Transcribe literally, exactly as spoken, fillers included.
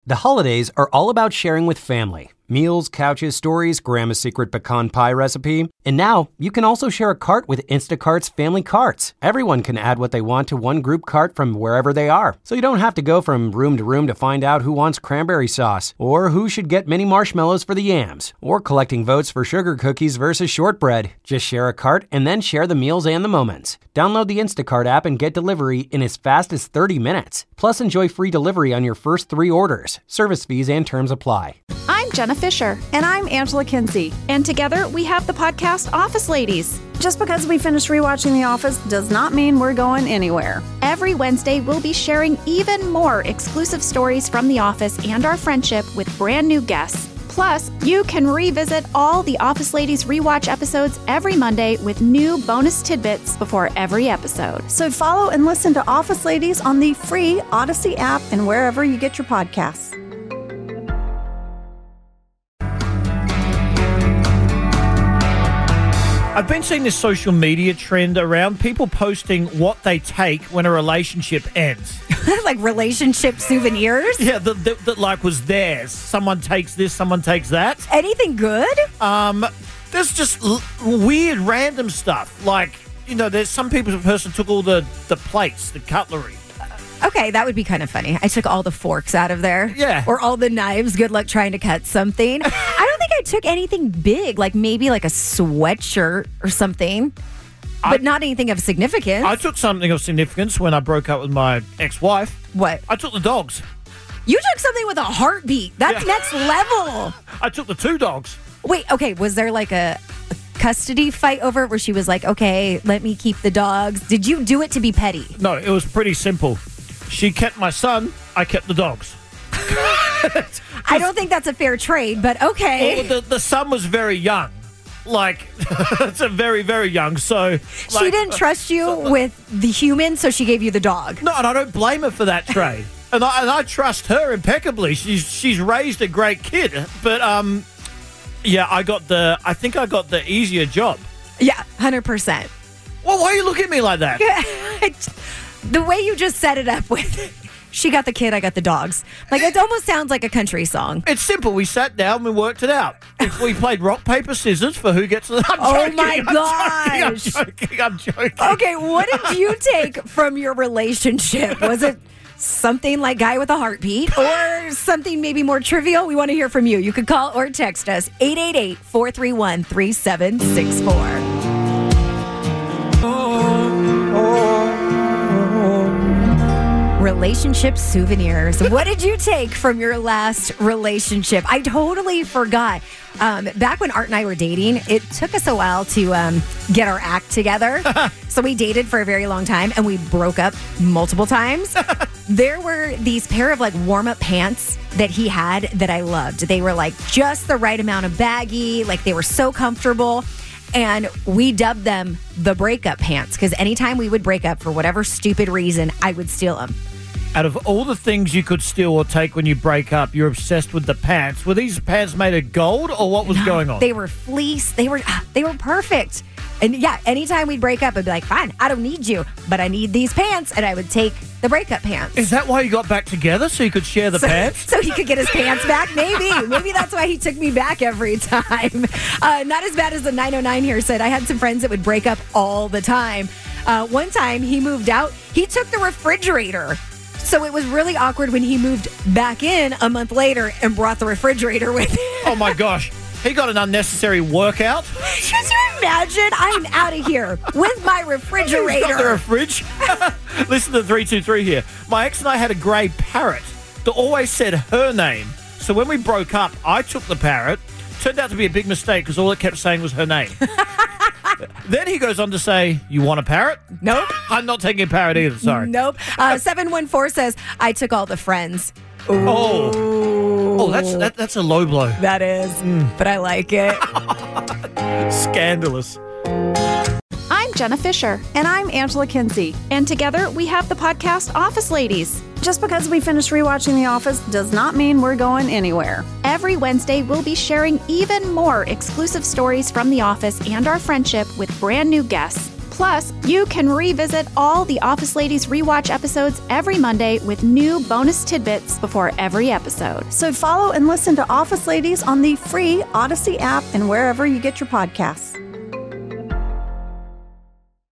The holidays are all about sharing with family. Meals, couches, stories, Grandma's secret pecan pie recipe. And now, you can also share a cart with Instacart's Family Carts. Everyone can add what they want to one group cart from wherever they are. So you don't have to go from room to room to find out who wants cranberry sauce, or who should get mini marshmallows for the yams, or collecting votes for sugar cookies versus shortbread. Just share a cart and then share the meals and the moments. Download the Instacart app and get delivery in as fast as thirty minutes. Plus, enjoy free delivery on your first three orders. Service fees and terms apply. I'm Jenna Fisher. And I'm Angela Kinsey. And together we have the podcast Office Ladies. Just because we finished rewatching The Office does not mean we're going anywhere. Every Wednesday, we'll be sharing even more exclusive stories from The Office and our friendship with brand new guests. Plus, you can revisit all the Office Ladies rewatch episodes every Monday with new bonus tidbits before every episode. So follow and listen to Office Ladies on the free Odyssey app and wherever you get your podcasts. I've been seeing this social media trend around people posting what they take when a relationship ends. Like relationship souvenirs? Yeah, that, that, that like was theirs. Someone takes this, someone takes that. Anything good? Um, there's just l- weird random stuff. Like, you know, there's some people, a person took all the, the plates, the cutlery. Okay, that would be kind of funny. I took all the forks out of there. Yeah. Or all the knives. Good luck trying to cut something. I don't think I took anything big, like maybe like a sweatshirt or something, but I, not anything of significance. I took something of significance when I broke up with my ex-wife. What? I took the dogs. You took something with a heartbeat. That's yeah. next level. I took the two dogs. Wait, okay, was there like a, a custody fight over it where she was like, okay, let me keep the dogs? Did you do it to be petty? No, it was pretty simple. She kept my son, I kept the dogs. I don't think that's a fair trade, but okay. Well, the, the son was very young. Like, it's a very, very young, so... Like, she didn't trust you so, with the human, so she gave you the dog. No, and I don't blame her for that trade. and, I, and I trust her impeccably. She's she's raised a great kid. But, um, yeah, I got the... I think I got the easier job. Yeah, one hundred percent. Well, why are you looking at me like that? The way you just set it up with, she got the kid, I got the dogs. Like, it almost sounds like a country song. It's simple. We sat down, we worked it out. If we played rock, paper, scissors for who gets the... I'm oh, joking, my I'm gosh. Joking, I'm joking, I'm joking. Okay, what did you take from your relationship? Was it something like Guy with a Heartbeat or something maybe more trivial? We want to hear from you. You can call or text us, eight eight eight, four three one, three seven six four. Relationship souvenirs. What did you take from your last relationship? I totally forgot. Um, back when Art and I were dating, it took us a while to um, get our act together. So we dated for a very long time and we broke up multiple times. There were these pair of like warm-up pants that he had that I loved. They were like just the right amount of baggy, like they were so comfortable. And we dubbed them the breakup pants because anytime we would break up for whatever stupid reason, I would steal them. Out of all the things you could steal or take when you break up, you're obsessed with the pants. Were these pants made of gold or what was no, going on? They were fleece. They were they were perfect. And yeah, anytime we'd break up, I'd be like, fine, I don't need you, but I need these pants. And I would take the breakup pants. Is that why you got back together? So you could share the so, pants? So he could get his pants back? Maybe. Maybe that's why he took me back every time. Uh, not as bad as the nine oh nine here said. I had some friends that would break up all the time. Uh, one time he moved out. He took the refrigerator. So it was really awkward when he moved back in a month later and brought the refrigerator with him. Oh, my gosh. He got an unnecessary workout. Could you imagine? I'm out of here with my refrigerator. He's got the fridge. Listen to three two three here. My ex and I had a grey parrot that always said her name. So when we broke up, I took the parrot. Turned out to be a big mistake because all it kept saying was her name. Then he goes on to say, you want a parrot? Nope. I'm not taking a parrot either, sorry. Nope. Uh, seven one four says, I took all the friends. Ooh. Oh. Oh, that's that, that's a low blow. That is, mm. but I like it. Scandalous. I'm Jenna Fisher. And I'm Angela Kinsey. And together we have the podcast Office Ladies. Just because we finished rewatching The Office does not mean we're going anywhere. Every Wednesday, we'll be sharing even more exclusive stories from The Office and our friendship with brand new guests. Plus, you can revisit all the Office Ladies rewatch episodes every Monday with new bonus tidbits before every episode. So follow and listen to Office Ladies on the free Odyssey app and wherever you get your podcasts.